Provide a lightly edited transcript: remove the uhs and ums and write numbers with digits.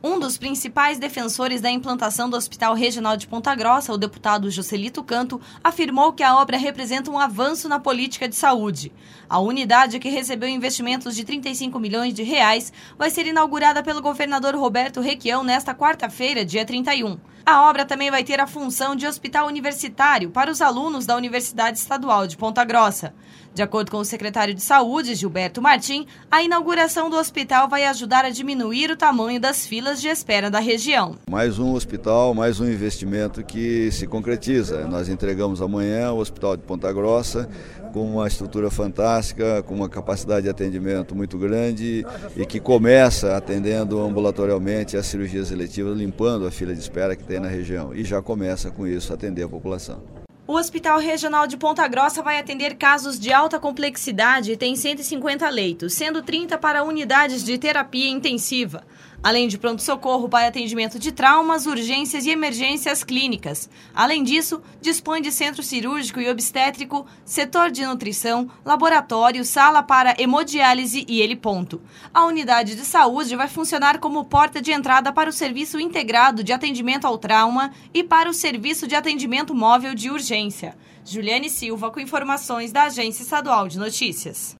Um dos principais defensores da implantação do Hospital Regional de Ponta Grossa, o deputado Joselito Canto, afirmou que a obra representa um avanço na política de saúde. A unidade, que recebeu investimentos de 35 milhões de reais, vai ser inaugurada pelo governador Roberto Requião nesta quarta-feira, dia 31. A obra também vai ter a função de hospital universitário para os alunos da Universidade Estadual de Ponta Grossa. De acordo com o secretário de Saúde, Gilberto Martim, a inauguração do hospital vai ajudar a diminuir o tamanho das filas de espera da região. Mais um hospital, mais um investimento que se concretiza. Nós entregamos amanhã o Hospital de Ponta Grossa com uma estrutura fantástica, com uma capacidade de atendimento muito grande e que começa atendendo ambulatorialmente as cirurgias eletivas, limpando a fila de espera que tem na região e já começa com isso a atender a população. O Hospital Regional de Ponta Grossa vai atender casos de alta complexidade e tem 150 leitos, sendo 30 para unidades de terapia intensiva, além de pronto-socorro para atendimento de traumas, urgências e emergências clínicas. Além disso, dispõe de centro cirúrgico e obstétrico, setor de nutrição, laboratório, sala para hemodiálise e heliponto. A unidade de saúde vai funcionar como porta de entrada para o serviço integrado de atendimento ao trauma e para o serviço de atendimento móvel de urgência. Juliane Silva, com informações da Agência Estadual de Notícias.